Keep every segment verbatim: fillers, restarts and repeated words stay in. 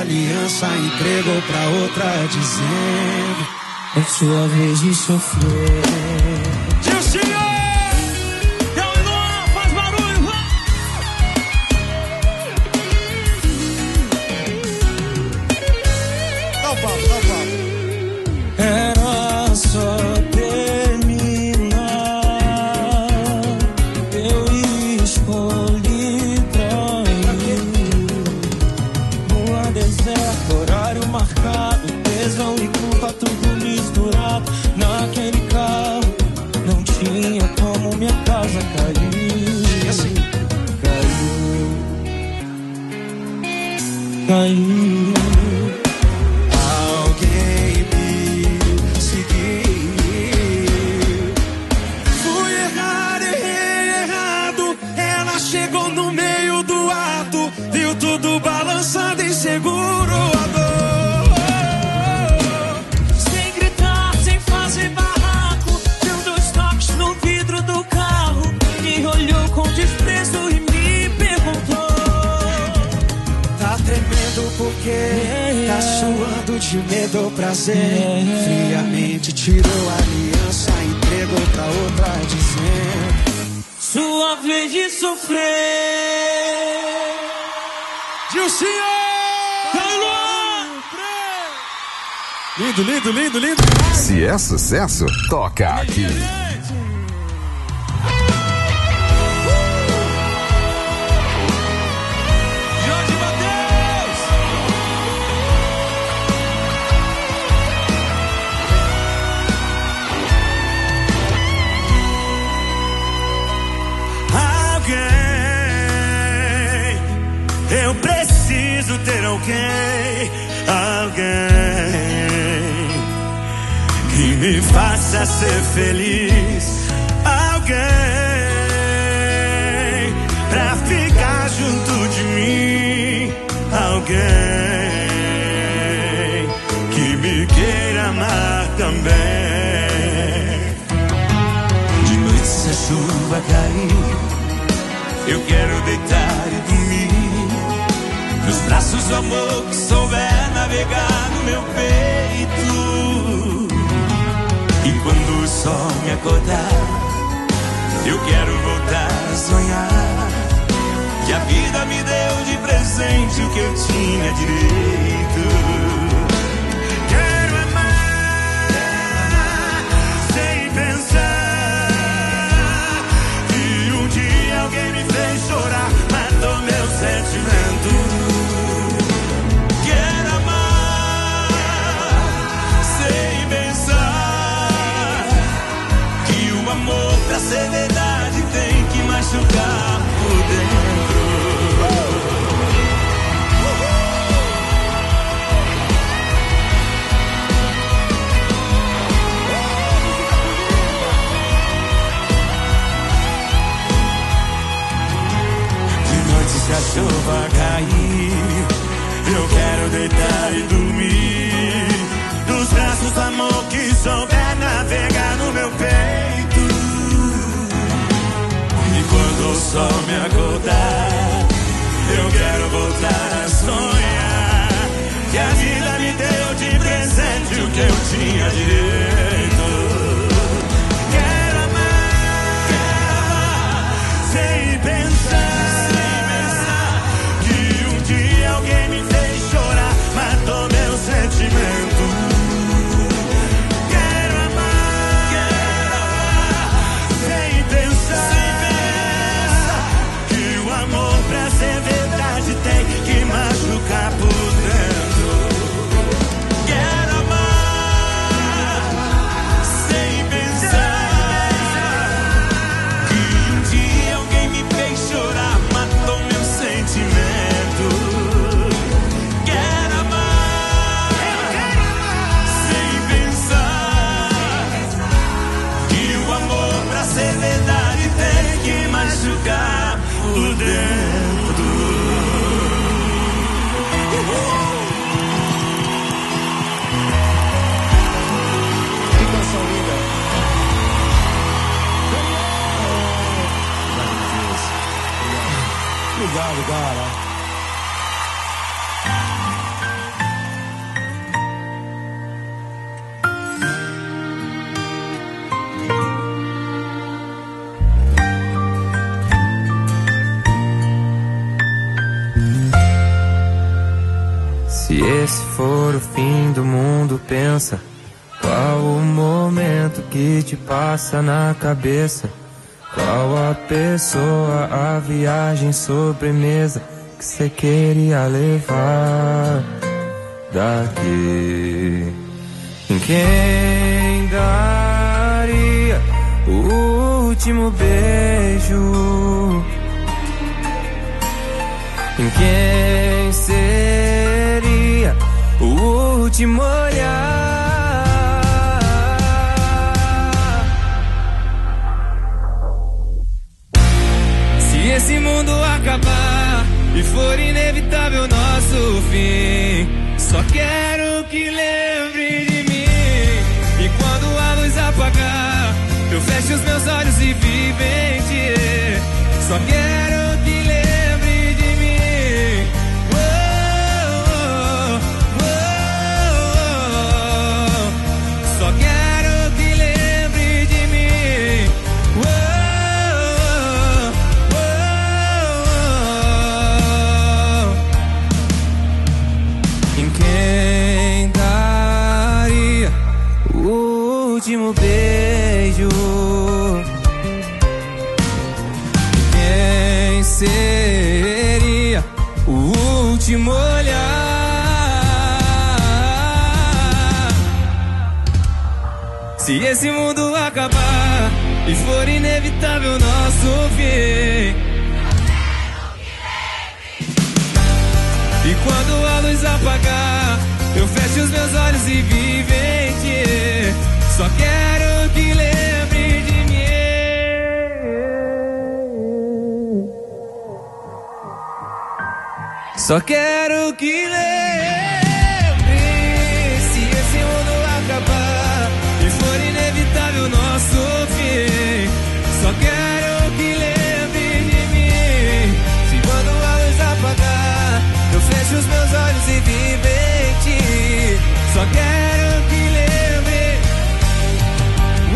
aliança, entregou pra outra dizendo: é sua vez de sofrer. Gilcinho! Era só terminar, eu escolhi trair. Rua deserta, horário marcado, tesão e culpa tudo misturado. Naquele carro não tinha como minha casa cair. Assim. Caiu, caiu. Tudo balançando inseguro, a dor. Sem gritar, sem fazer barraco, deu dois toques no vidro do carro. Me olhou com desprezo e me perguntou: tá tremendo porque yeah. Tá suando de medo ou prazer, yeah. Friamente tirou a aliança, entregou pra outra dizendo: sua vez de sofrer. Gilcinho! Lindo, lindo, lindo, lindo. Se é sucesso, toca aqui. Jorge Mateus! Alguém, eu preciso ter alguém, alguém que me faça ser feliz, alguém pra ficar junto de mim, alguém que me queira amar também. De noite se a chuva cair, eu quero deitar e dormir nos braços do amor que souber navegar no meu peito. E quando o sol me acordar, eu quero voltar a sonhar que a vida me deu de presente o que eu tinha direito. Quero amar sem pensar que um dia alguém me fez chorar, matou meu sentimento. Pra ser verdade tem que machucar por dentro. De noite se a chuva cair, eu quero deitar e dormir nos braços do amor que souber navegar no meu peito. Quando o sol me acordar, eu quero voltar a sonhar que a vida me deu de presente o que eu tinha direito. Quero amar, quero amar sem pensar, sem pensar que um dia alguém me fez chorar, matou meu sentimento. Quero amar, quero amar sem pensar. Pra ser verdade tem que machucar por dentro. Quero amar Se esse for o fim do mundo, pensa, qual o momento que te passa na cabeça? Qual a pessoa, a viagem, sobremesa que cê queria levar daqui? Em quem daria o último beijo? Em quem seria o último olhar? Se esse mundo acabar e for inevitável nosso fim, só quero que lembre de mim. E quando a luz apagar, eu fecho os meus olhos e vivo em ti. Só quero que lembre de mim. Oh, oh, oh, oh. Só quero que lembre de mim. Oh, oh, oh. Em quem daria o último beijo? Quem seria o último olhar? Se esse mundo acabar e for inevitável nosso fim, e quando a luz apagar, eu fecho os meus olhos e vivo em ti. Só quero que lembre de mim. Só quero que lembre. Se esse mundo acabar e for inevitável nosso fim, só quero que lembre de mim. Se quando a luz apagar, eu fecho os meus olhos e vivo em ti. Só quero que lembre. Oh,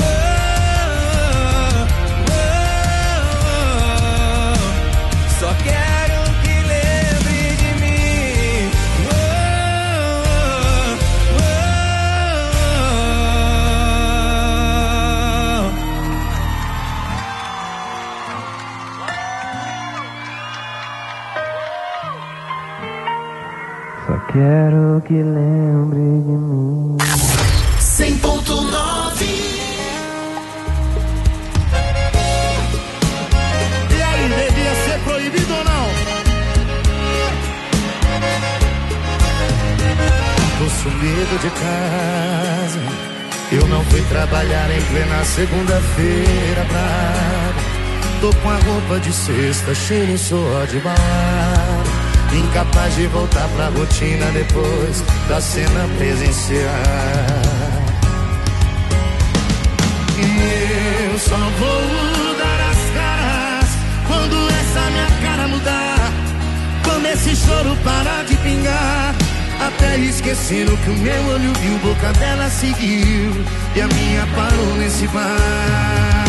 oh, oh, oh. Só quero que lembre de mim. Oh, oh, oh. Só quero que lembre de mim. cem ponto nove. E aí, devia ser proibido ou não? Tô sumido de casa, eu não fui trabalhar em plena segunda-feira brava. Tô com a roupa de sexta, cheiro só de balada, incapaz de voltar pra rotina depois da cena presencial. E eu só vou dar as caras quando essa minha cara mudar, quando esse choro parar de pingar, até esquecendo que o meu olho viu, boca dela seguiu e a minha parou nesse bar.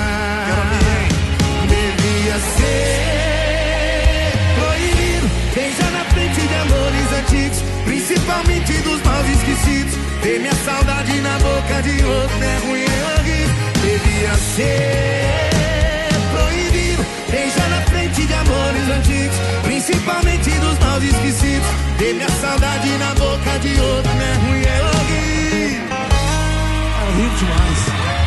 Devia ser proibido beijar na frente de amores antigos, principalmente dos maus esquecidos. Ter minha saudade na boca de outro é ruim, é horrível. Devia ser proibido beijar na frente de amores antigos, principalmente dos maus esquecidos. Ter minha saudade na boca de outro é ruim, é horrível. É horrível demais.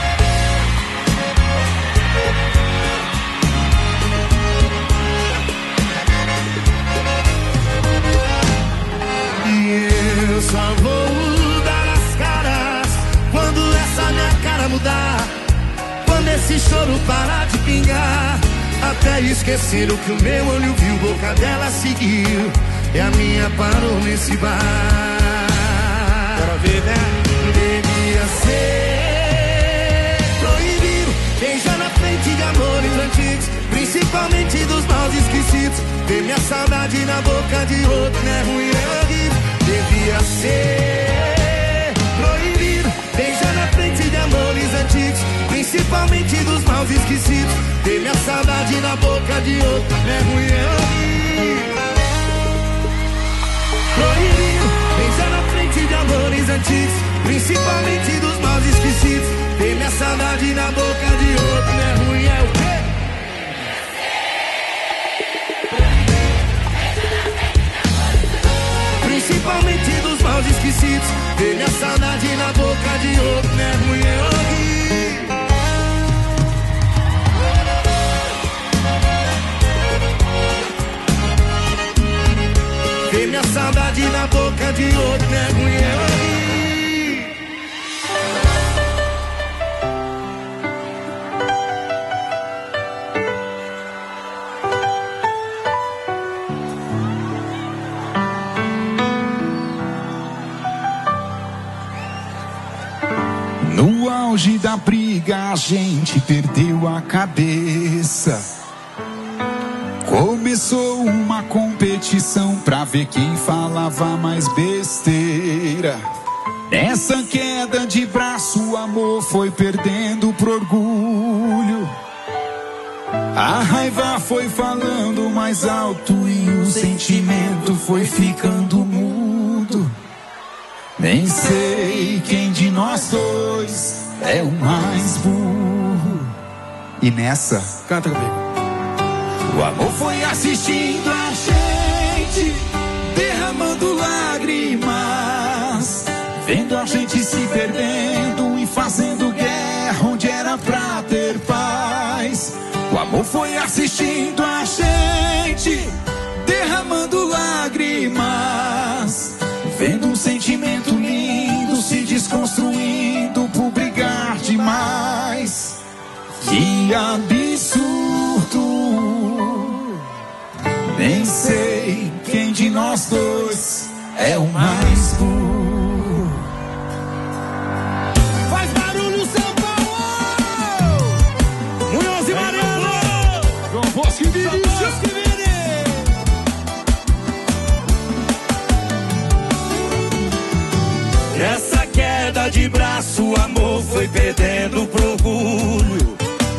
Eu só vou dar as caras quando essa minha cara mudar, quando esse choro parar de pingar, até esquecer o que o meu olho viu, boca dela seguiu e a minha parou nesse bar. Quero ver, né? Devia ser proibido beijar na frente de amores antigos, principalmente dos maus esquecidos. Ter minha saudade na boca de outro não é ruim, é horrível. Devia ser proibido beijar na frente de amores antigos, principalmente dos maus esquecidos. Ter minha saudade na boca de outro não é ruim, é horrível. Proibido amores antigos, principalmente dos maus esquecidos. Tem minha saudade na boca de outro, não é ruim, é o quê? Principalmente dos maus esquecidos. Tem minha saudade na boca de outro, não é ruim, é horrível. Tem minha saudade na boca de outro, não é ruim, é horrível. No auge da briga a gente perdeu a cabeça. Começou uma competição pra ver quem falava mais besteira. Nessa queda de braço o amor foi perdendo pro orgulho. A raiva foi falando mais alto e o sentimento foi ficando mudo. Nem sei quem de nós dois é o mais burro. E nessa, canta comigo. O amor foi assistindo a gente, derramando lágrimas, vendo a gente se perdendo e fazendo guerra onde era pra ter paz. O amor foi assistindo a gente, derramando lágrimas, vendo um sentimento lindo se desconstruindo por brigar demais. Que absurdo! Nem sei quem de nós dois é o mais burro. Faz barulho, São Paulo! Munhoz e Mariano! João Bosco e Vinícius! Nessa queda de braço o amor foi perdendo pro orgulho.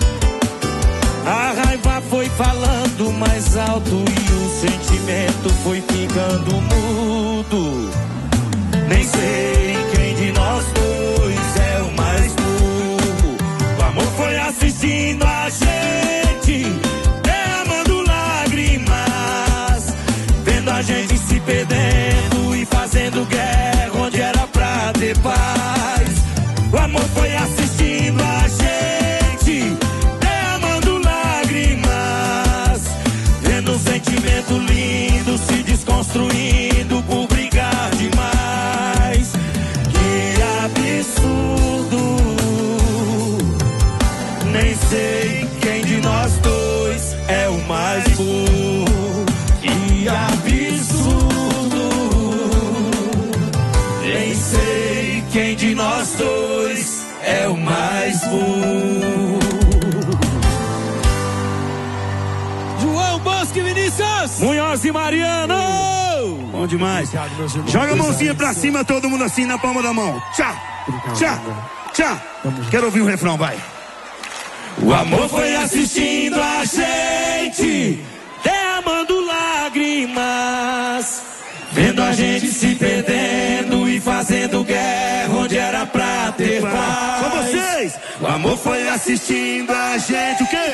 A raiva foi falando mais alto e o sentimento foi ficando mudo. Nem sei quem de nós dois é o mais burro. O amor foi assistindo a gente, derramando lágrimas, vendo a gente se perdendo e fazendo guerra onde era pra ter paz. O amor foi assistindo a gente, derramando lágrimas, vendo um sentimento lindo se desconstruindo por brigar demais. Que absurdo! Nem sei quem de nós dois é o mais burro. Que absurdo! Nem sei quem de nós dois é o mais burro. João Bosco e Vinícius! Munhoz e Mariano! Bom demais. Joga a mãozinha pra cima, todo mundo assim na palma da mão. Tchá, tchá, tchá. Quero ouvir o refrão, vai. O amor foi assistindo a gente, derramando lágrimas, vendo a gente se perdendo e fazendo guerra onde era pra ter paz. Com vocês! O amor foi assistindo a gente, o quê?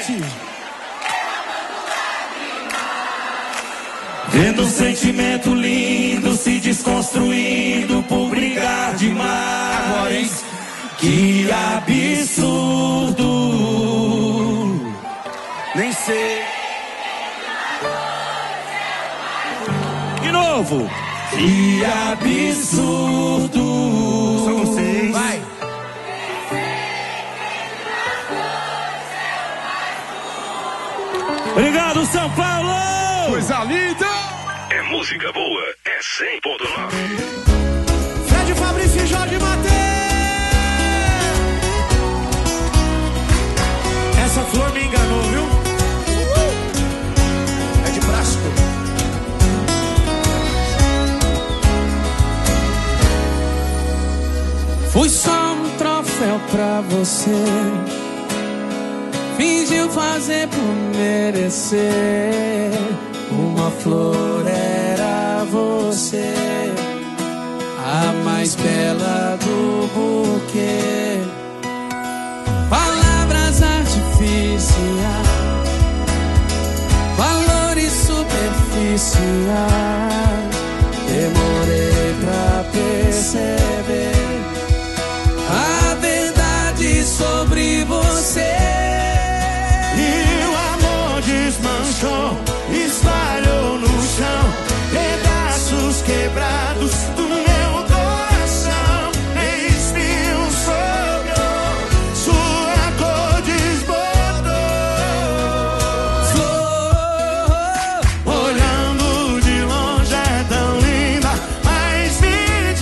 Vendo um sentimento lindo se desconstruindo por brigar demais. Agora, hein? Que absurdo! Nem sei. De novo. Que absurdo! São vocês. Vai. Obrigado, São Paulo! Coisa linda! É música boa, é cem ponto nove. Fred, Fabrício e Jorge Mateus! Essa flor me enganou, viu? É de plástico. Fui só um troféu pra você. Fingiu fazer por merecer. Uma flor era você, a maior mais bela do buquê. Palavras artificiais, valores superficiais. Demorei pra perceber a verdade sobre você. E o amor desmanchou, espalhou no chão pedaços quebrados do meu coração. Espinho sobrou, sua cor desbotou. Flor, olhando de longe é tão linda, mas me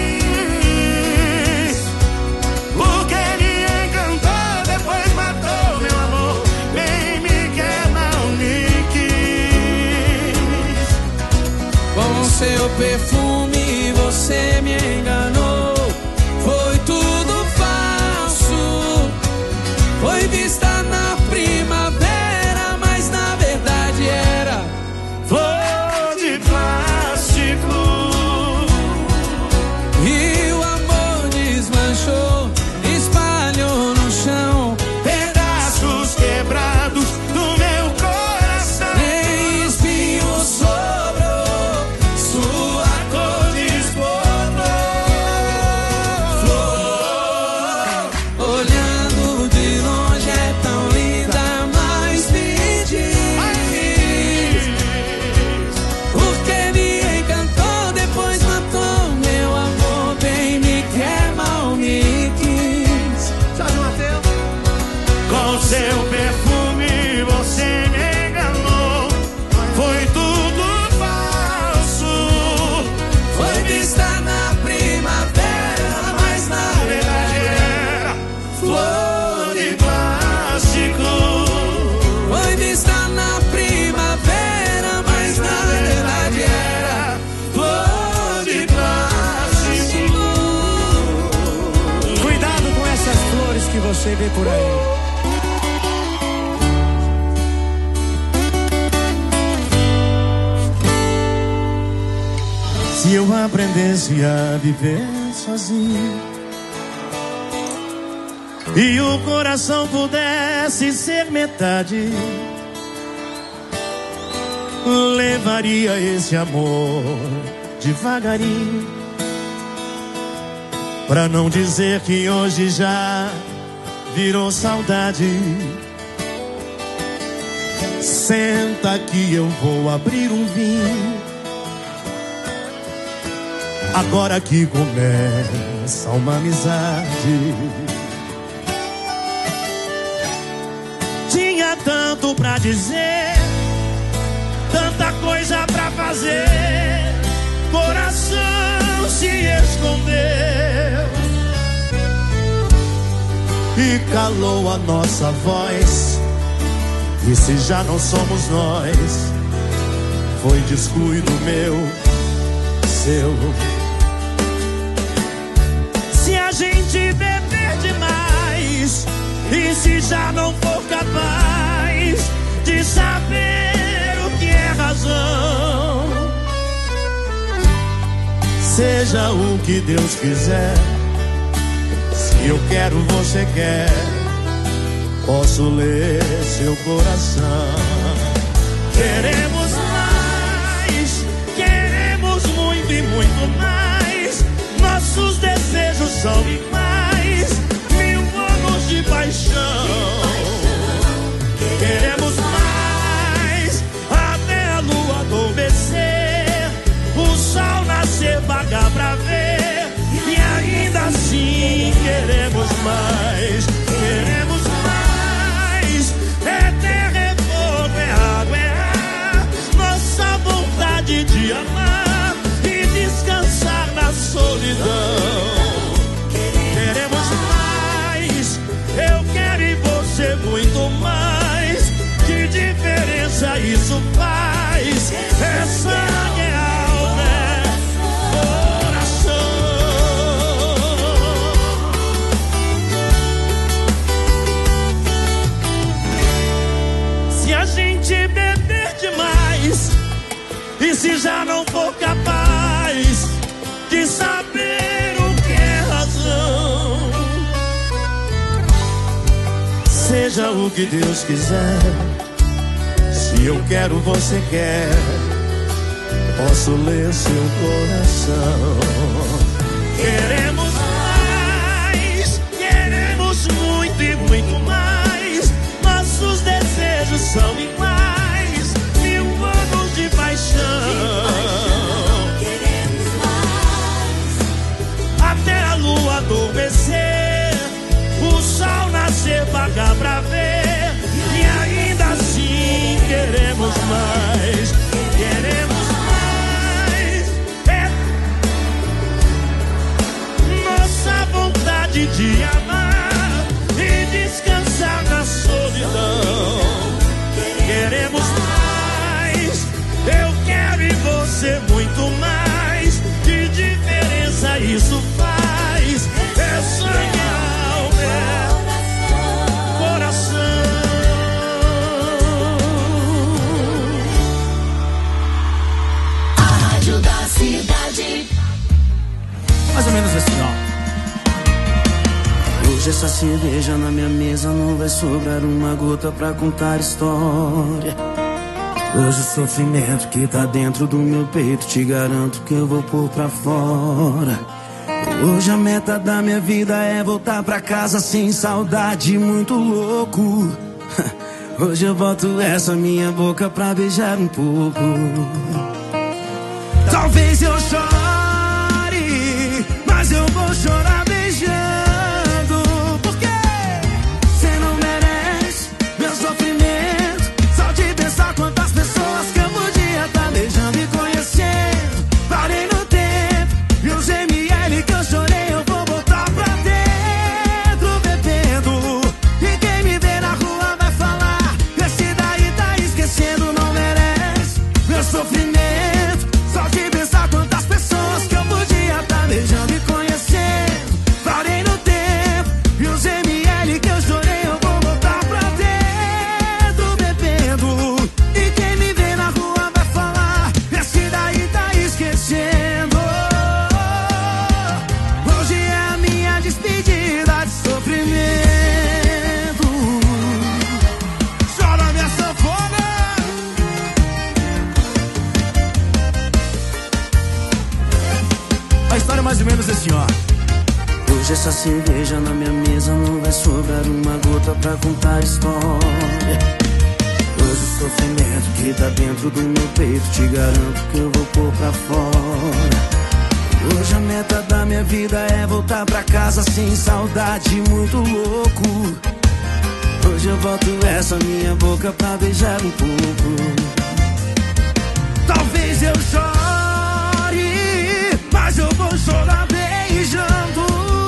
diz o que me encantou, depois matou meu amor. Bem me quer, mal me quis. Com seu perfume você me enganou. Foi tudo falso. Foi vista na primavera, mas na verdade era Flor de plástico. E o amor desmanchou, espalhou no chão Pedaços quebrados do meu coração. nem espinho sobrou, sua cor desbotou. Flor, olhando de longe é tão linda, mas me diz por que me encantou, depois matou meu amor. Bem me quer, mal me quis. Com seu perfume você me enganou. Foi tudo falso. Foi vista na primavera, mas na verdade Era flor de plástico. foi vista na primavera, mas na verdade era flor de plástico. Cuidado com essas flores que você vê por aí. Se eu aprendesse a viver sozinho e o coração pudesse ser metade, levaria esse amor devagarinho, pra não dizer que hoje já virou saudade. Senta que eu vou abrir um vinho, agora que começa uma amizade. Tinha tanto pra dizer, tanta coisa pra fazer, coração se escondeu e calou a nossa voz. E se já não somos nós, foi descuido meu, seu. Se a gente beber demais, e se já não for capaz de saber o que é razão, seja o que Deus quiser. Se eu quero, você quer, posso ler seu coração. Queremos mais, queremos muito e muito mais. Nossos desejos são iguais, mil anos de paixão. Queremos mais, até a lua adormecer, o sol nascer, vagar pra ver. E ainda assim queremos mais, queremos mais. É terra, é fogo, é água, é ar, nossa vontade de amar e descansar na solidão. Queremos mais, eu quero e você muito mais. Que diferença isso faz? É sangue, é alma, é coração. Se a gente beber demais, e se já não for capaz de saber seja o que Deus quiser. Se eu quero, você quer. Posso ler seu coração. Queremos mais, queremos muito e muito mais. Nossos desejos são iguais, mil anos de paixão. Queremos mais. Até a lua adormecer, o sol nascer, pagar pra ver. E ainda assim queremos mais, queremos mais. É nossa vontade de amar e descansar na solidão. Queremos mais, eu quero e você muito mais. Que diferença isso faz? É sangue, alma, é coração. A Rádio da Cidade. Mais ou menos assim, ó. Hoje essa cerveja na minha mesa não vai sobrar uma gota pra contar história. Hoje o sofrimento que tá dentro do meu peito, te garanto que eu vou pôr pra fora. Hoje a meta da minha vida é voltar pra casa sem saudade, muito louco. Hoje eu boto essa minha boca pra beijar um pouco. Talvez eu chore, mas eu vou chorar beijando. Porque cê não merece meu sofrimento. Só de pensar quantas pessoas que eu podia tá beijando e conhecendo. Parei no tempo e os M L que eu chorei eu vou botar pra dentro bebendo. E quem me vê na rua vai falar: esse daí tá esquecendo, não merece meu sofrimento. Só de pensar quantas pessoas que eu podia tá beijando e conhecendo. Parei no tempo e os M L que eu chorei eu vou botar pra dentro bebendo. E quem me vê na rua vai falar: esse daí tá esquecendo. Hoje é a minha despedida de sofrimento. Chora minha sanfona. A história é mais ou menos assim, ó. Hoje essa cerveja na minha mesa não vai sobrar uma gota pra contar história. Hoje o sofrimento que tá dentro do meu peito, te garanto que eu vou pôr pra fora. Hoje a meta da minha vida é voltar pra casa sem saudade, muito louco. Hoje eu boto essa minha boca pra beijar um pouco. Talvez eu chore, mas eu vou chorar beijando.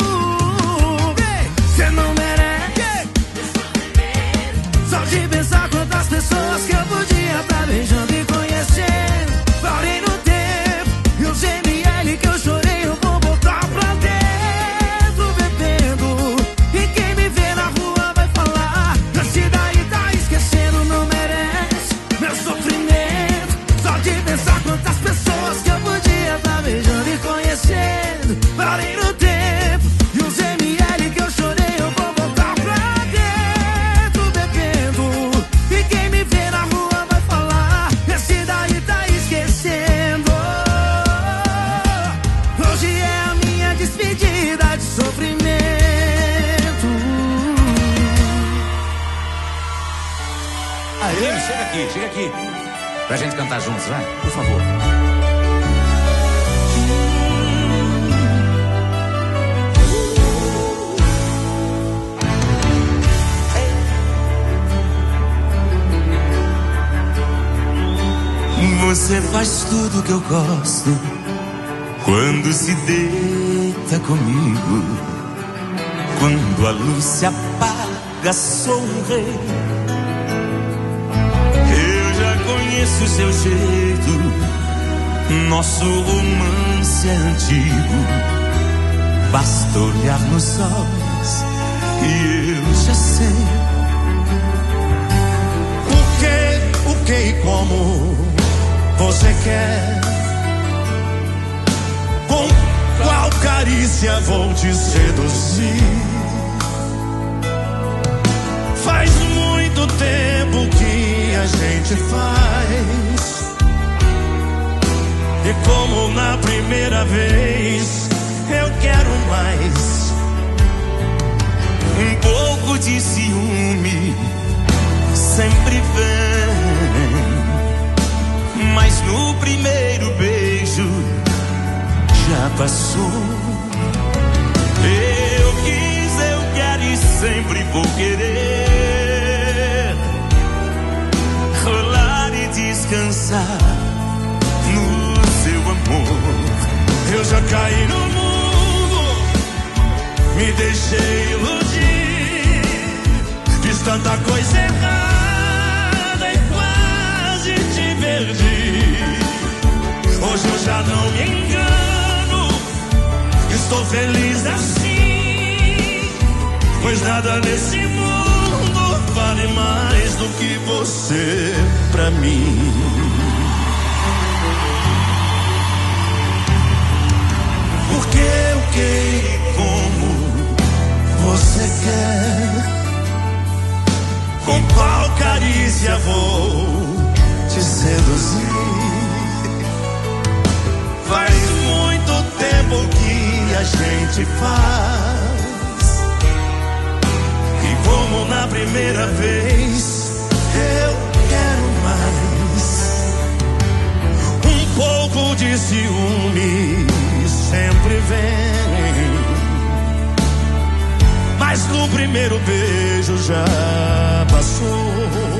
Cê não merece. Só de pensar quantas pessoas que eu podia tá beijando e conhecendo. Parei no tempo e os M L que eu chorei eu vou botar pra dentro bebendo. E quem me vê na rua vai falar: esse daí tá esquecendo, não merece meu sofrimento. Só de pensar quantas pessoas que eu podia tá beijando e conhecendo. Parei no tempo e os M L que eu chorei eu vou botar pra dentro bebendo. E quem me vê na rua vai falar: esse daí tá esquecendo. Hoje é a minha despedida de sofrimento. Aê, chega aqui, chega aqui. Pra gente cantar juntos, vai? Por favor. Você faz tudo que eu gosto quando se deita comigo. Quando a luz se apaga, sou um rei. Eu já conheço o seu jeito, nosso romance é antigo. Basta olhar nos olhos e eu já sei o que, o que e como você quer. Com qual carícia vou te seduzir? Faz muito tempo que a gente faz, e como na primeira vez, eu quero mais. Um pouco de ciúme sempre vem, mas no primeiro beijo já passou. Eu quis, eu quero e sempre vou querer rolar e descansar no seu amor. Eu já caí no mundo, me deixei iludir, fiz tanta coisa errada e quase te perdi. Hoje eu já não me engano, estou feliz assim, pois nada nesse mundo vale mais do que você pra mim. Porque eu quero como você quer, com qual carícia vou te seduzir. Faz muito tempo que a gente faz, e como na primeira vez, eu quero mais. Um pouco de ciúme sempre vem, mas no primeiro beijo já passou.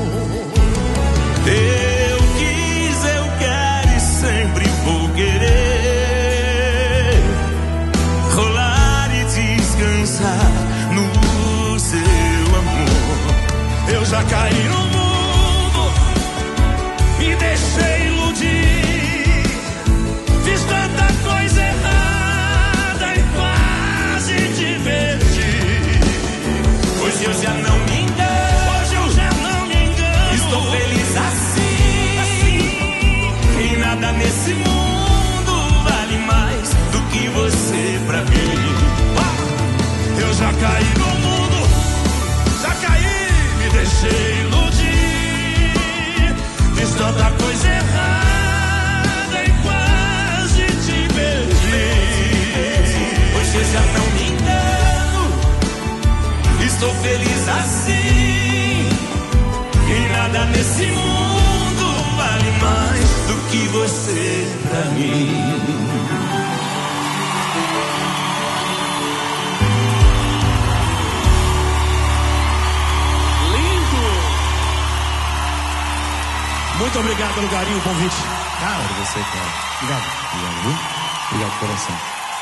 Eu quis, eu quero e sempre vou querer rolar e descansar no seu amor. Eu já caí no mundo, me deixei iludir, fiz tanta coisa errada e quase te perdi. Hoje eu já não me engano, hoje eu já não me engano, estou feliz assim, assim. E nada nesse mundo vale mais do que você pra mim. Eu já caí no mundo, já caí, me deixei iludir, fiz tanta coisa errada e quase te perdi. Hoje eu já não me engano, estou feliz assim, e nada nesse mundo vale mais do que você pra mim. Muito obrigado pelo carinho, convite. Cara, você, cara. Obrigado. Obrigado, viu? Obrigado, coração.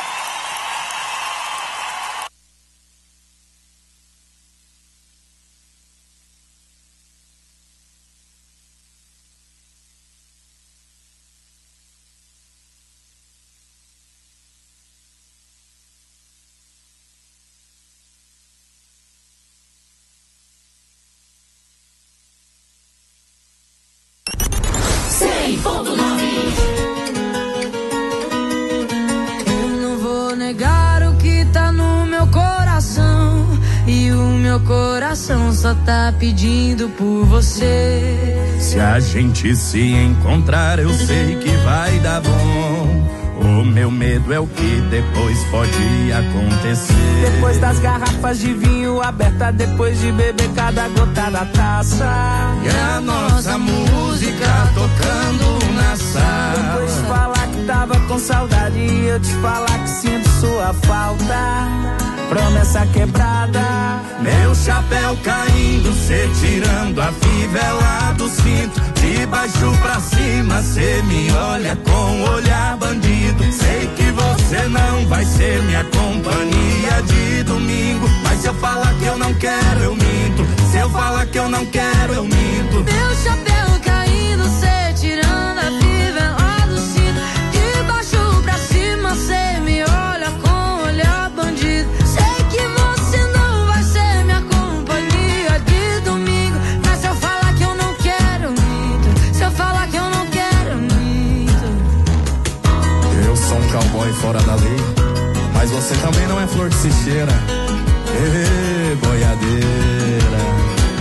Eu não vou negar o que tá no meu coração, e o meu coração só tá pedindo por você. Se a gente se encontrar, eu sei que vai dar bom. O meu medo é o que depois pode acontecer. Depois das garrafas de vinho aberta, depois de beber cada gota da taça, e a nossa música tocando na sala. depois de falar que tava com saudade e eu te falar que sinto sua falta. Promessa quebrada, meu chapéu caindo, cê tirando a fivela do cinto. De baixo pra cima, cê me olha com olhar bandido. Sei que você não vai ser minha companhia de domingo, mas se eu falar que eu não quero, eu minto. Se eu falar que eu não quero, eu minto. Meu chapéu caindo, cê tirando a fivela do cinto. De baixo pra cima, cê me olha com olhar bandido. Sei que você não vai ser minha companhia de domingo, mas se eu falar que eu não quero, eu minto. Se eu falar que eu não quero, eu minto. Eu sou um cowboy fora da lei, mas você também não é flor que se cheira. Ê, boiadeira.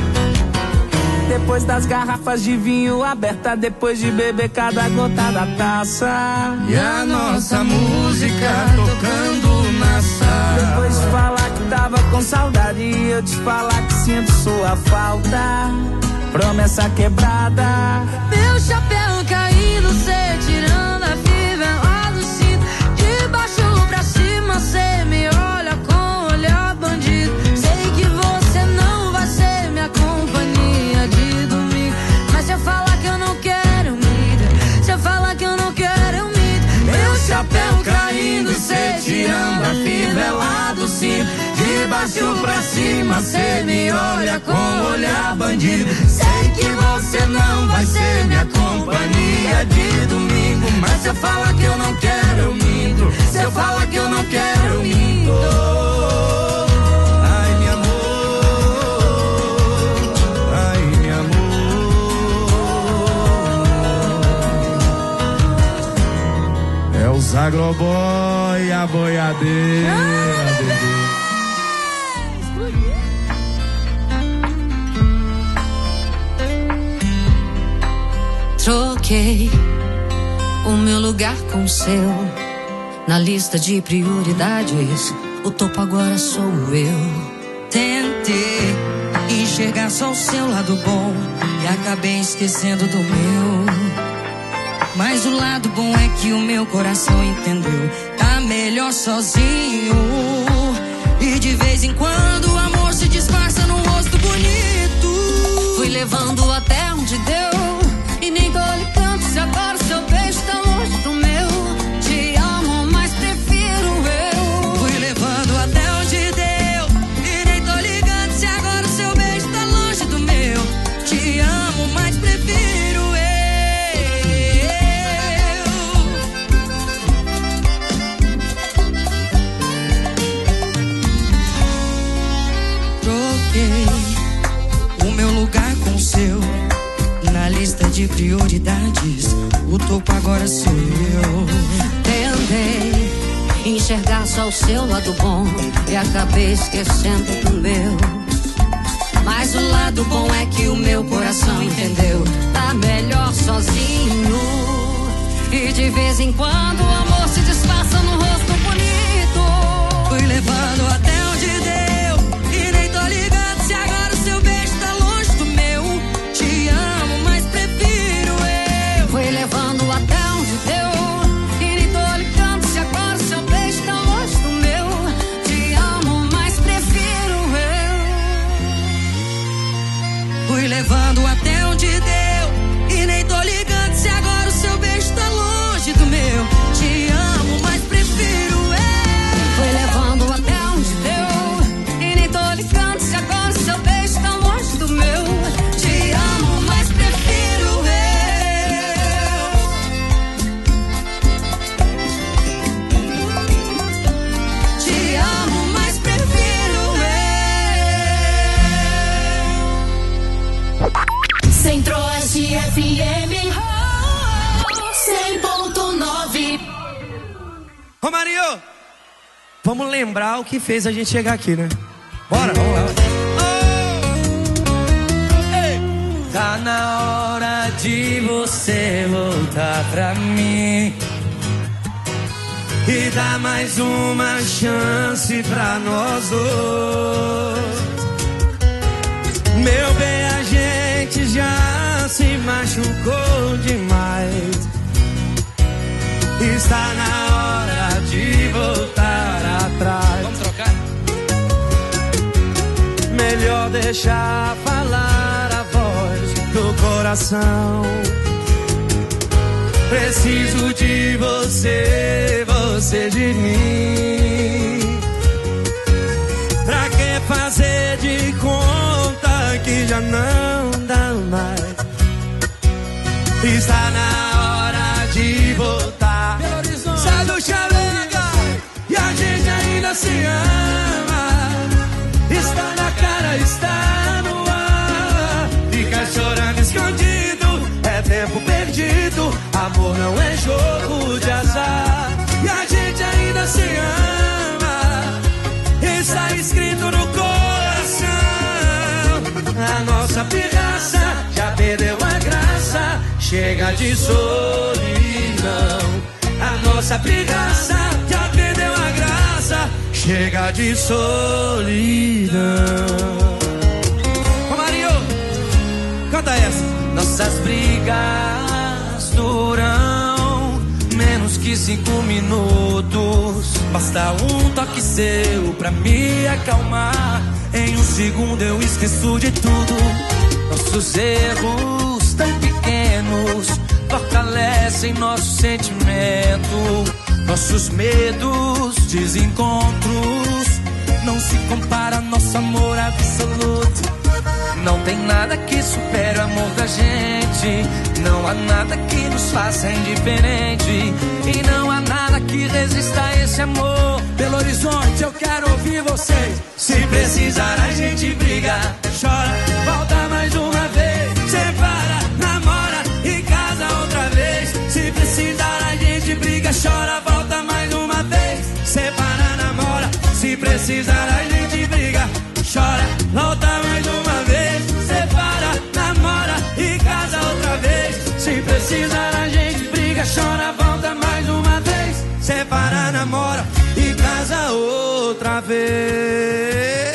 depois das garrafas de vinho aberta, depois de beber cada gota da taça. E a nossa música tocando na sala. Depois de falar que tava com saudade e eu te falar que sinto sua falta. Promessa quebrada. Meu chapéu caindo, cê tirando a fivela do cinto. De baixo pra cima, cê me olha com olhar bandido. Sei que você não vai ser minha companhia de domingo, mas se eu falar que eu não quero, eu minto. Se eu falar que eu não quero, eu minto. Meu chapéu caindo, cê tirando a fivela do cinto. De baixo pra cima, cê me olha com olhar bandido. Sei que você não vai ser minha companhia de domingo, mas se eu falar que eu não quero, eu minto. Se eu falar que eu não quero, eu minto. Ai, meu amor, ai, meu amor. É o Zagroboy, a boiadeira, bebê. Troquei o meu lugar com o seu na lista de prioridades. O topo agora sou eu. Tentei enxergar só o seu lado bom e acabei esquecendo do meu. Mas o lado bom é que o meu coração entendeu. Tá melhor sozinho. E de vez em quando o amor se disfarça num rosto bonito. Fui levando até onde deu e nem tô ligando se agora o seu beijo tá longe do meu. Te amo, mas prefiro eu. Fui levando até onde deu e nem tô ligando se agora o seu beijo tá longe do meu. Te amo, mas prefiro eu. Troquei o meu lugar com o seu na lista de prioridades. O topo agora sou eu. Tentei enxergar só o seu lado bom e acabei esquecendo do meu. Mas o lado bom é que o meu coração entendeu. Tá melhor sozinho. E de vez em quando o amor se disfarça no rosto bonito. Fui levando até onde deu e nem tô ligando se agora o seu beijo tá longe do meu. Te amo, mas prefiro eu. Fui levando até onde deu e nem tô ligando se agora o seu beijo tá longe do meu. Te amo, mas prefiro eu. Fui levando até onde deu e nem tô ligando se agora o seu beijo tá longe do meu. Te amo, mas prefiro eu. Fui levando até onde deu e nem tô ligando se agora o seu beijo tá longe do meu. Te amo, mas prefiro eu. Te amo, mas prefiro eu. Centro-Oeste F M cem ponto nove. Ô Marinho, vamos lembrar o que fez a gente chegar aqui, né? Bora, vamos lá. Oh! Ei! Tá na hora de você voltar pra mim e dar mais uma chance pra nós dois. Meu bem, a gente já se machucou demais. Está na hora de voltar atrás. Vamos trocar? Melhor deixar falar a voz do coração. Preciso de você, você de mim. Pra que fazer de conta que já não dá mais? Está na hora de voltar. Sai do chalega e a gente ainda se ama. Está na cara, está no ar. Fica chorando escondido, é tempo perdido. Amor não é jogo de azar. E a gente ainda se ama. Está escrito no coração. A nossa pirraça chega de solidão. A nossa preguiça já perdeu a graça. Chega de solidão. Ô Marinho, canta essa. Nossas brigas duram menos que cinco minutos. Basta um toque seu pra me acalmar. Em um segundo eu esqueço de tudo. Nossos erros tão pequenos fortalecem nosso sentimento. Nossos medos, desencontros, não se compara nosso amor absoluto. Não tem nada que supere o amor da gente. Não há nada que nos faça indiferente. E não há nada que resista a esse amor. Belo Horizonte, eu quero ouvir vocês. Se precisar a gente briga, chora, volta mais uma vez. Separa, namora e casa outra vez. Se precisar a gente briga, chora, volta mais uma vez. Separa, namora. Se precisar a gente briga, chora, volta mais uma vez. Separa, namora e casa outra vez. Se precisar a gente briga, chora, volta mais uma vez. Separa, namora e casa outra vez.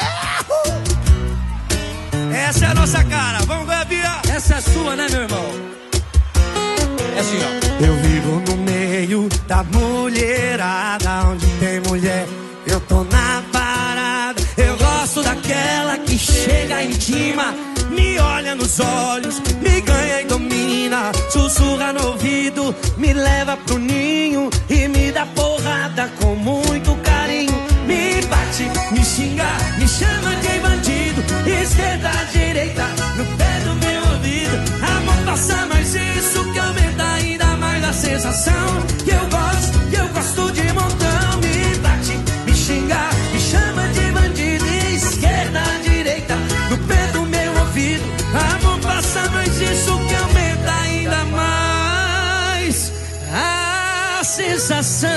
Essa é a nossa cara, vamos Gabiá. Essa é sua, né, meu irmão? É assim, ó. Eu vivo no meio da mulherada. Onde tem mulher, eu tô na parada. Eu gosto daquela que chega em cima, me olha nos olhos, me ganha e domina. Sussurra no ouvido, me leva pro ninho e me dá porrada com muito carinho. Me bate, me xinga, me chama de bandido. Esquerda, direita, no pé do meu ouvido. Amor, passa mais isso que aumenta ainda mais a sensação. Que eu gosto, que eu gosto de montão. Me bate, me xinga, me chama de bandido. Esquerda, direita, no pé do meu ouvido. Amor, passa mais isso que aumenta ainda mais a sensação.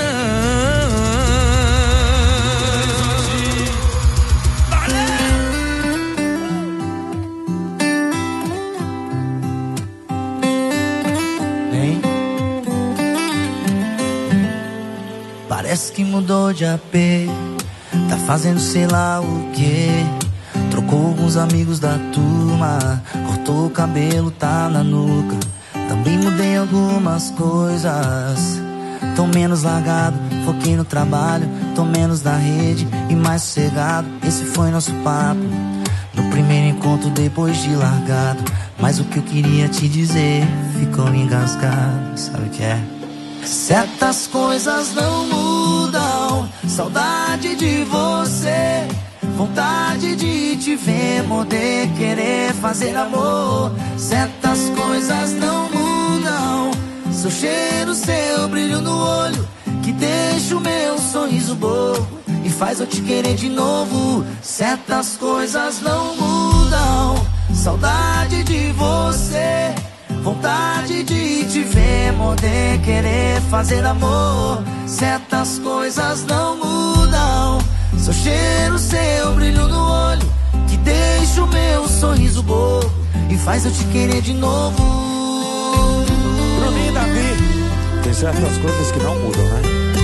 Parece que mudou de A P, tá fazendo sei lá o que. Trocou alguns amigos da turma, cortou o cabelo, tá na nuca. Também mudei algumas coisas. Tô menos largado, foquei no trabalho. Tô menos na rede e mais sossegado. Esse foi nosso papo no primeiro encontro depois de largado. Mas o que eu queria te dizer ficou engasgado. Sabe o que é? Certas coisas não mudam. Saudade de você, vontade de te ver, morder, querer fazer amor. Certas coisas não mudam. Seu cheiro, seu brilho no olho, que deixa o meu sorriso bobo e faz eu te querer de novo. Certas coisas não mudam. Saudade de você, vontade de te ver, morder, querer fazer amor. Certas coisas não mudam. Seu cheiro, seu brilho no olho, que deixa o meu sorriso bobo e faz eu te querer de novo. Bruninho e Davi, tem certas coisas que não mudam, né?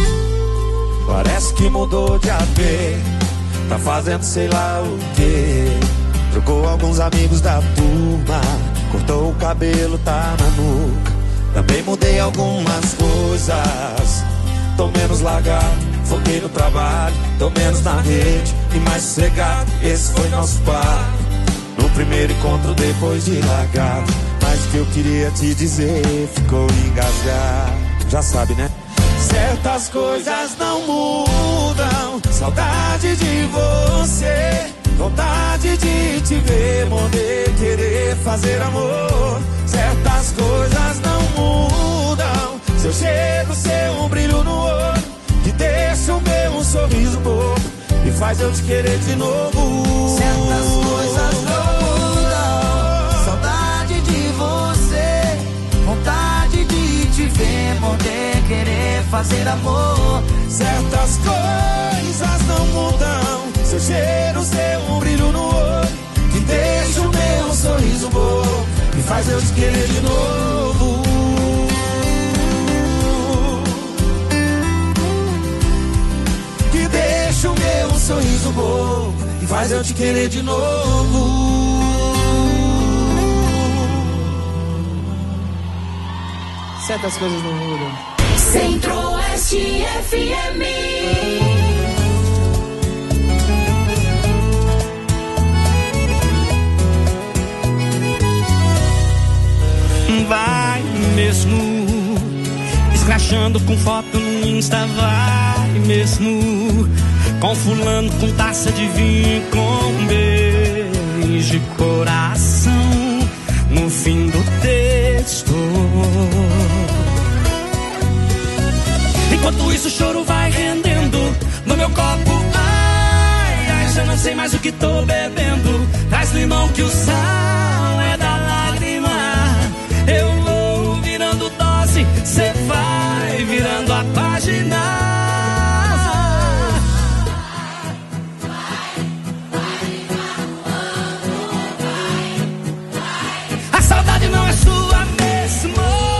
Parece que mudou de A P, tá fazendo sei lá o quê. Trocou alguns amigos da turma, cortou o cabelo, tá na nuca. Também mudei algumas coisas. Tô menos largado, foquei no trabalho. Tô menos na rede e mais sossegado. Esse foi nosso papo no primeiro encontro depois de largado. Mas o que eu queria te dizer ficou engasgado. Já sabe, né? Certas coisas não mudam. Saudade de você, vontade de te ver, morder, querer fazer amor. Certas coisas não mudam. Seu cheiro, seu brilho no olho, que deixa o meu sorriso bobo e faz eu te querer de novo. Certas coisas não mudam. Saudade de você, vontade de te ver, morder, querer fazer amor. Certas coisas não mudam. Seu cheiro, seu brilho no olho, que deixa o meu sorriso bobo e faz eu te querer de novo. Que deixa o meu sorriso bobo e faz eu te querer de novo. Certas coisas não mudam. Centro-Oeste F M. Vai mesmo, escrachando com foto no Insta. Vai mesmo, com fulano com taça de vinho, com um beijo de coração no fim do texto. Enquanto isso o choro vai rendendo no meu copo. Ai, ai, já não sei mais o que tô bebendo. Traz limão que o sal é da lágrima. Eu vou virando dose, cê vai virando a página. A saudade não é sua mesmo.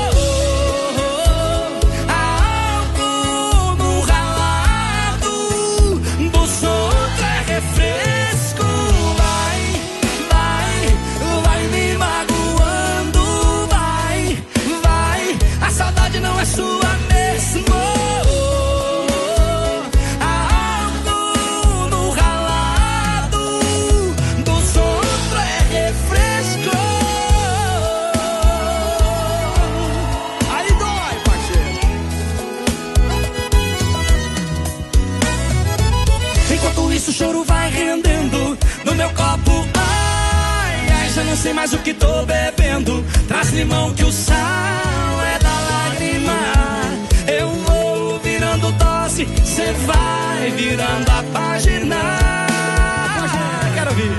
Algo no ralado do solto é refresco. Vai, vai, vai me magoando. Vai, vai, a saudade não é sua mesmo. Algo no ralado do solto é refresco. Aí dói, parceiro. Enquanto isso o choro vai rendendo no meu copo. Ai, ai, já não sei mais o que tô bebendo. Traz limão que o sal é da lágrima. Eu vou virando dose, cê vai virando a página. Quero ouvir.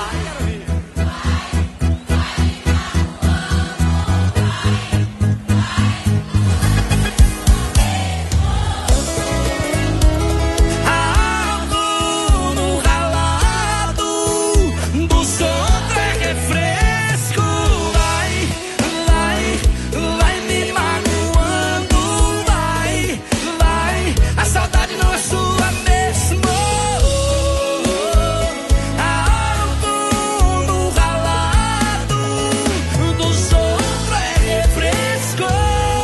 Algo no ralado do solto é refresco. Vai, vai, vai me magoando. Vai, vai, a saudade não é sua mesmo. Algo no ralado do solto é refresco.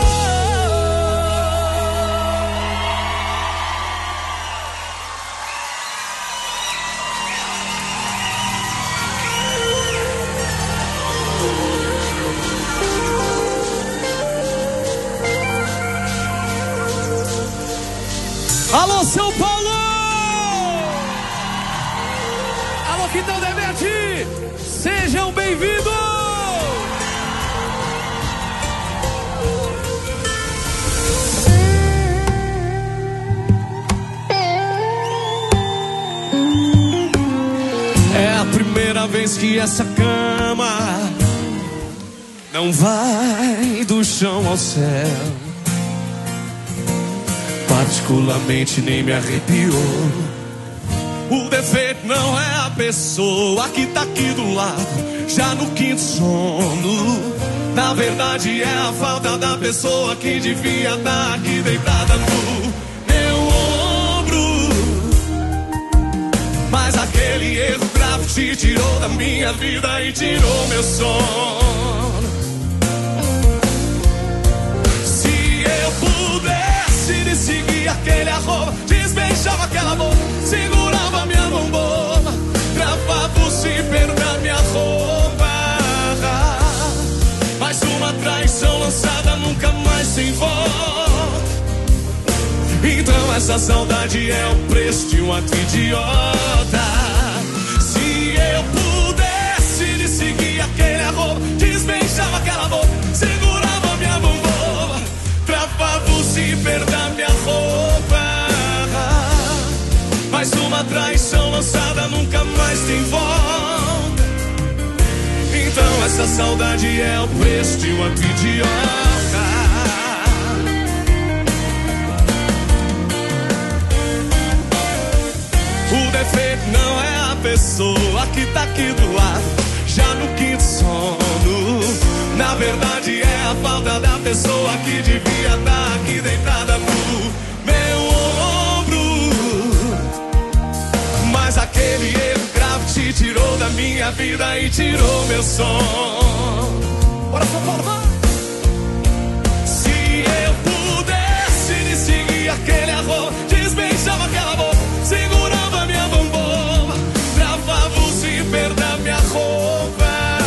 Alô, São Paulo! Alô, Quintão Debete! Sejam bem-vindos! É a primeira vez que essa cama não vai do chão ao céu. Particularmente nem me arrepiou. O defeito não é a pessoa que tá aqui do lado, já no quinto sono. Na verdade é a falta da pessoa que devia estar aqui deitada no meu ombro. Mas aquele erro grave te tirou da minha vida e tirou meu sono. Se eu pudesse seguir aquele arroba, desbeijava aquela boca, segurava minha mão boba, travava o zíper da minha roupa. Mais uma traição lançada, nunca mais sem volta. Então essa saudade é o preço de um ato idiota. Se eu pudesse lhe seguir aquele arroba, desbeijava aquela boca, segurava minha mão boba, travava o zíper da minha roupa. Mais uma traição lançada, nunca mais tem volta. Então essa saudade é o preço de um ato idiota. O defeito não é a pessoa que tá aqui do lado, já no quinto sono. Na verdade é a falta da pessoa que devia estar aqui deitada pro meu ombro. Mas aquele erro grave te tirou da minha vida e tirou meu som. Bora São Paulo, vai! Se eu pudesse me seguir aquele arroz, desbeijava aquela boca, segurava minha bombola, travava os zíper da minha roupa.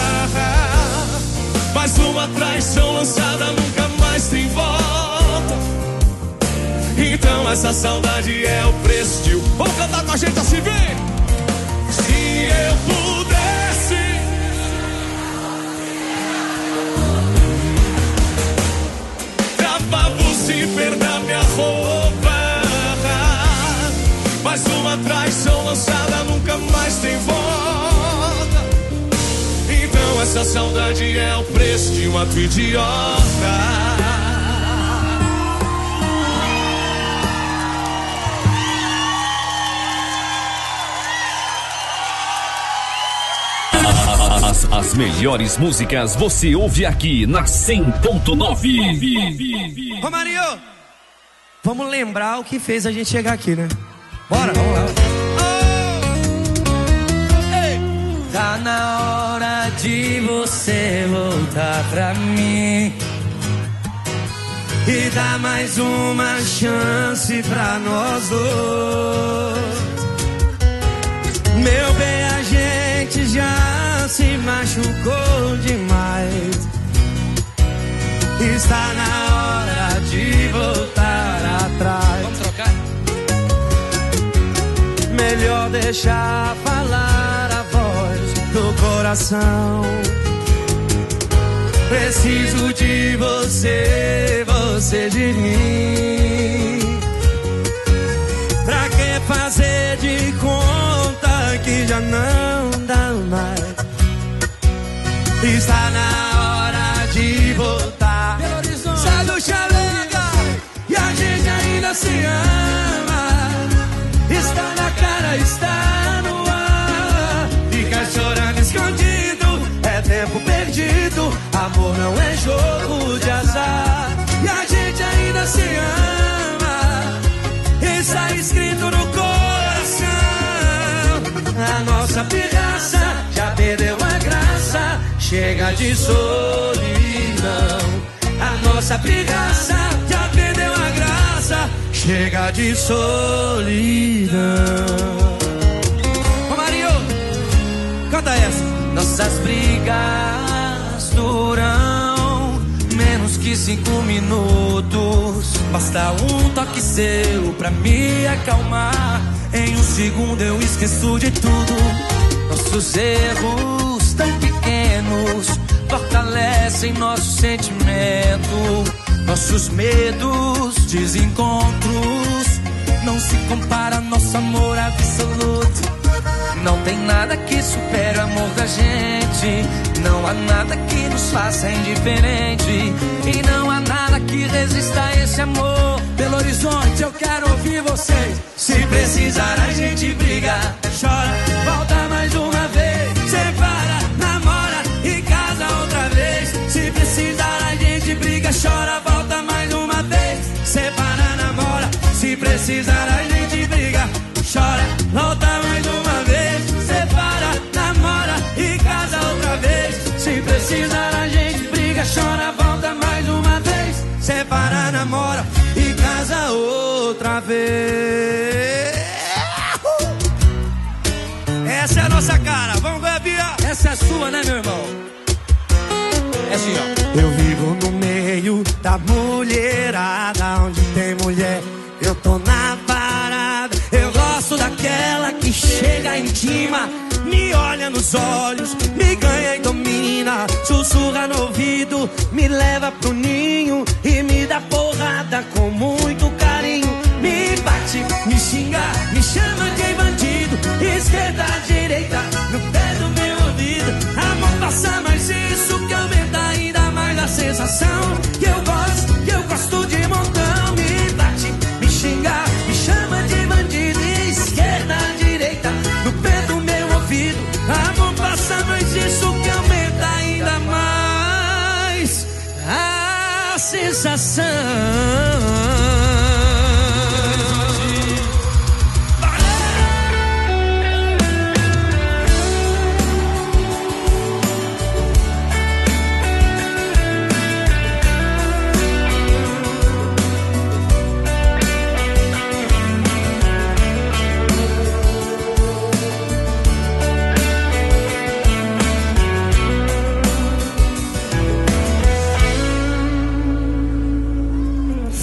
Mas uma traição lançada nunca mais tem volta. Então essa saudade é o preço de... Vamos cantar com a gente assim, vem! Se eu pudesse, travava o zíper da minha roupa. Mas uma traição lançada nunca mais tem volta. Então essa saudade é o preço de um ato idiota. As, as melhores músicas você ouve aqui na cem ponto nove. Ô Marinho, vamos lembrar o que fez a gente chegar aqui, né? Bora, vamos lá. Oh! Ei! Tá na hora de você voltar pra mim e dar mais uma chance pra nós dois. Meu bem, a gente já se machucou demais. Está na hora de voltar atrás. Vamos trocar? Melhor deixar falar a voz do coração. Preciso de você, você de mim. Pra que fazer de conta que já não dá mais? Está na hora de voltar. Sai do chalega e a gente ainda se ama. Está na cara, está no ar. Fica chorando escondido, é tempo perdido. Amor não é jogo de azar. E a gente ainda se ama. Está escrito no coração. A nossa pirraça já perdeu a graça. Chega de solidão. A nossa pirraça já perdeu a graça. Chega de solidão. Ô Marinho, canta essa. Nossas brigas duram menos que cinco minutos. Basta um toque seu pra me acalmar. Em um segundo eu esqueço de tudo. Nossos erros tão pequenos fortalecem nosso sentimento. Nossos medos, desencontros, não se compara nosso amor absoluto. Não tem nada que supere o amor da gente. Não há nada que nos faça indiferente. E não há nada que resista a esse amor. Belo Horizonte, eu quero ouvir vocês. Se precisar a gente briga, chora, volta mais uma vez. Separa, namora e casa outra vez. Se precisar a gente briga, chora, volta mais uma vez. Separa, namora. Se precisar a gente briga, chora, volta mais uma vez. Separa, namora e casa outra vez. Se precisar a gente briga, chora, volta mais uma vez. Separa, namora e casa outra vez. Essa é a nossa cara, vamos ver, Bia. Essa é a sua, né, meu irmão? É assim, ó. Eu vivo no meio da mulherada. Onde tem mulher, eu tô na parada. Eu gosto daquela que chega em cima, me olha nos olhos, me ganha e domina. Sussurra no ouvido, me leva pro ninho e me dá porrada com muito carinho. Me bate, me xinga, me chama de bandido. Esquerda, direita, no pé do meu ouvido. Amor, passa mais isso que aumenta ainda mais a sensação. Que eu gosto, que eu gosto de montão. Me bate, me xinga, me chama de bandido. Esquerda, direita, no pé do meu ouvido. Amor, passa mais isso que aumenta ainda mais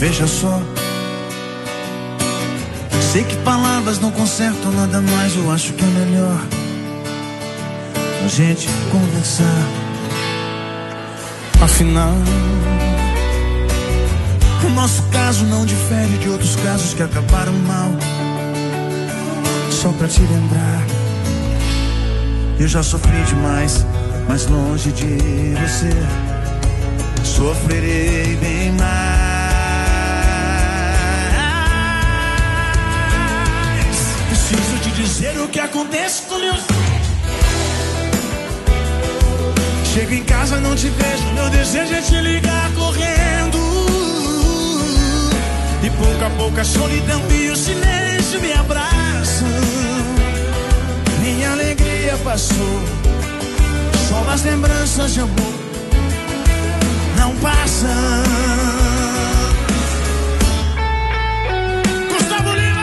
Veja só, sei que palavras não consertam nada mais. Eu acho que é melhor a gente conversar. Afinal, o nosso caso não difere de outros casos que acabaram mal. Só pra te lembrar, eu já sofri demais, mas longe de você sofrerei bem mais. Preciso te dizer o que acontece com meus... Chego em casa, não te vejo, meu desejo é te ligar correndo. E pouco a pouco a solidão e o silêncio me abraçam. Minha alegria passou, só as lembranças de amor não passam. Gustavo Lima!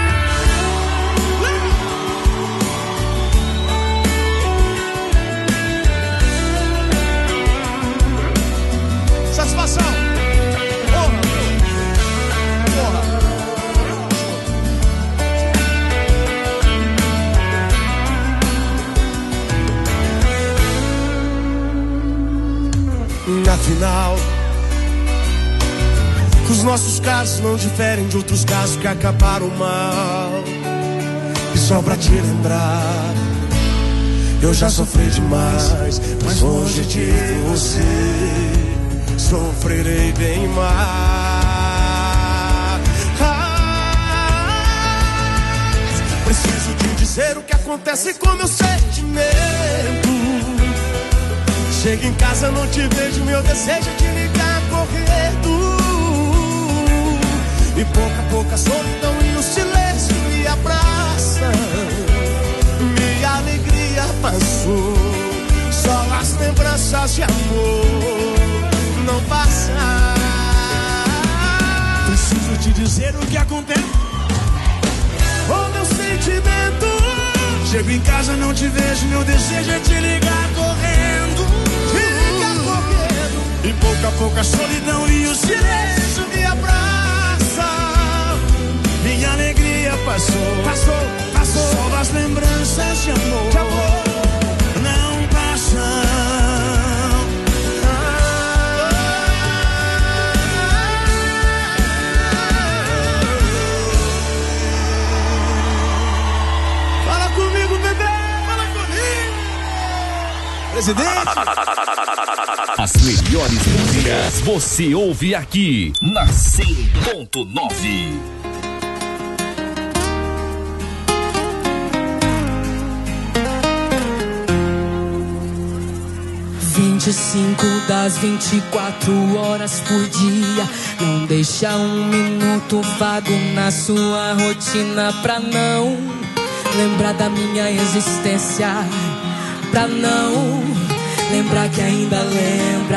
Satisfação! Porra! Porra! Afinal, os nossos casos não diferem de outros casos que acabaram mal. E só pra te lembrar, eu já sofri demais, mas longe de você sofrerei bem mais. Preciso te dizer o que acontece com meu sentimento. Chego em casa, não te vejo, meu desejo é te ligar correndo. E pouco a pouco a solidão e o silêncio me abraçam. Minha alegria passou, só as lembranças de amor não passam. Preciso te dizer o que acontece. O meu sentimento. Chego em casa, não te vejo, meu desejo é te ligar correndo. E pouco a pouco a solidão e o silêncio me abraça. Minha alegria passou, passou, passou. Só as lembranças de amor, de amor não passam. Fala comigo, bebê, fala comigo. Presidente. As melhores músicas você ouve aqui na cem ponto nove. vinte e cinco das vinte e quatro horas por dia. Não deixa um minuto vago na sua rotina pra não lembrar da minha existência, pra não lembrar que ainda lembra.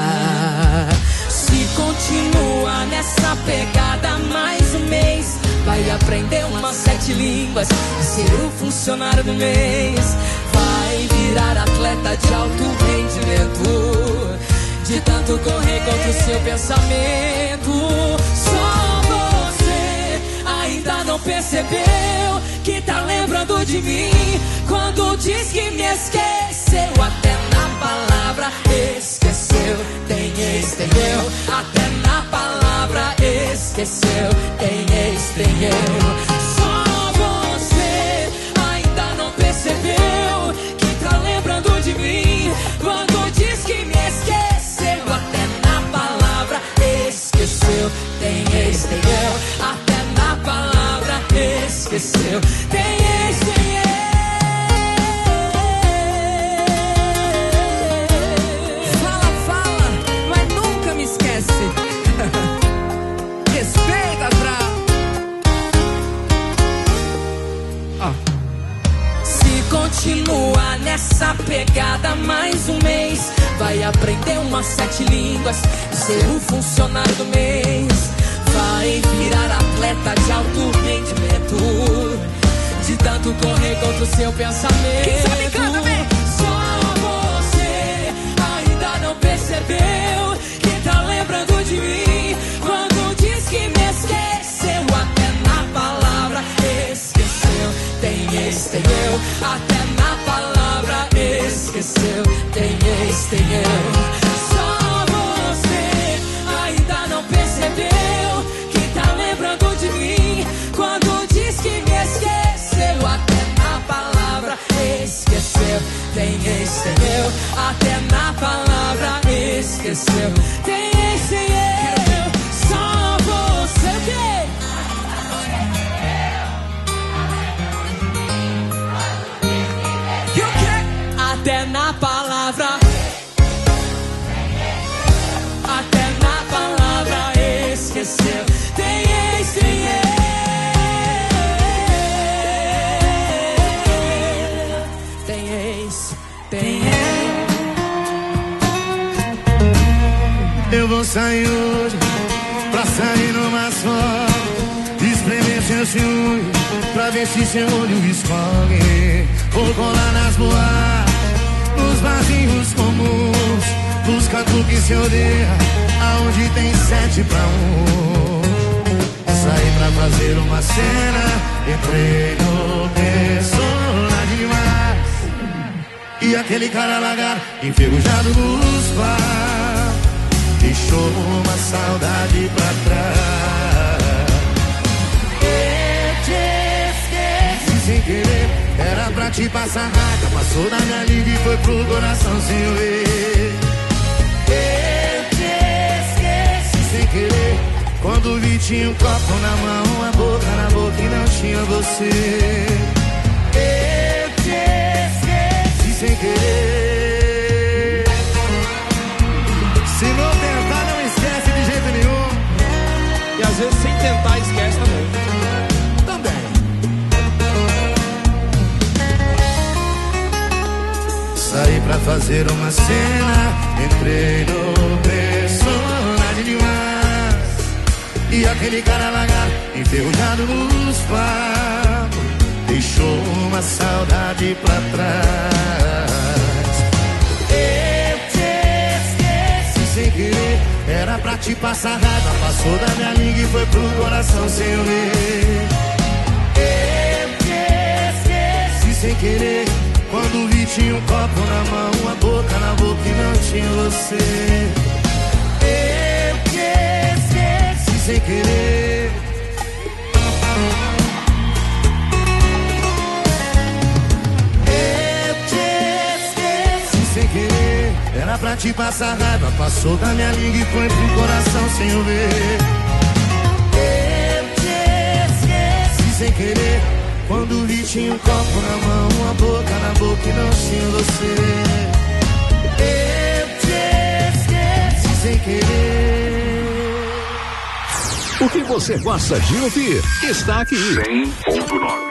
Se continua nessa pegada mais um mês, vai aprender umas sete línguas, ser o funcionário do mês, vai virar atleta de alto rendimento, de tanto correr contra o seu pensamento. Só você ainda não percebeu que tá lembrando de mim quando diz que me esqueceu. Até na palavra esqueceu, tem ex, tem eu. Até na palavra esqueceu, tem ex, tem eu. Só você ainda não percebeu que tá lembrando de mim quando diz que me esqueceu. Até na palavra esqueceu, tem ex, tem eu. Até na palavra esqueceu, tem ex, tem eu. Respeita, Tra. Oh. Se continua nessa pegada mais um mês, vai aprender umas sete línguas, ser o funcionário do mês, vai virar atleta de alto rendimento, de tanto correr contra o seu pensamento. Quem sabe canta, vem. Só você ainda não percebeu que tá lembrando de mim quando diz que me tem ex, tem eu. Até na palavra esqueceu. Tem ex, tem eu. Só você ainda não percebeu que tá lembrando de mim quando diz que me esqueceu. Até na palavra esqueceu. Tem ex, tem eu. Até na palavra esqueceu. Tem ex, tem eu. Só você o quê? E o quê? Até na palavra. Até na palavra esqueceu. Tem ex, tem eu. Eu vou sair hoje, pra sair numa só, espremer seu ciúme, pra ver se seu olho escorre. Vou colar nas boates, nos barzinhos comuns, busca tu que se odeia, aonde tem sete pra um. Saí pra fazer uma cena, entrei no persona demais, e aquele cara lagar, enferrujado nos bar, deixou uma saudade pra trás. Eu te esqueci sem querer, era pra te passar raiva, passou da minha liga e foi pro coração sem eu ver. Eu te esqueci sem querer, quando vi tinha um copo na mão, a boca na boca e não tinha você. Eu te esqueci sem querer. Se não tentar, não esquece de jeito nenhum. E às vezes sem tentar, esquece também. Também. Saí pra fazer uma cena, entrei no personagem demais, e aquele cara lagar, enferrujado nos papos, deixou uma saudade pra trás. Eu te sem querer, era pra te passar raiva, passou da minha língua e foi pro coração sem eu ver. Eu te esqueci sem querer, quando vi tinha um copo na mão, a boca na boca e não tinha você. Eu te esqueci sem querer. Eu te esqueci sem querer, era pra te passar raiva, passou da minha língua e foi pro coração sem eu ver. Eu te esqueci sem querer, quando vi tinha um copo na mão, uma boca na boca e não tinha você. Eu te esqueci sem querer. O que você gosta de ouvir está aqui. cem ponto nove.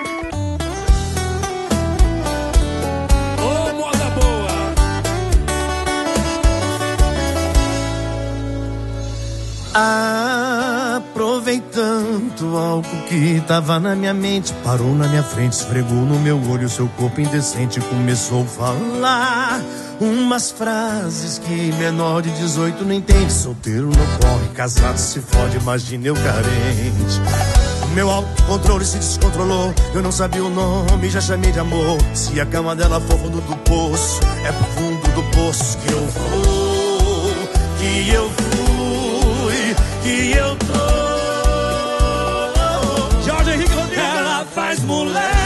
Aproveitando algo que tava na minha mente, parou na minha frente, esfregou no meu olho seu corpo indecente, começou a falar umas frases que menor de dezoito não entende. Solteiro não corre, casado se fode, imagina eu carente. Meu autocontrole se descontrolou, eu não sabia o nome, já chamei de amor. Se a cama dela for fundo do poço, é pro fundo do poço que eu vou, que eu fui, que eu tô. Jorge Henrique Rodrigues. Ela faz mulher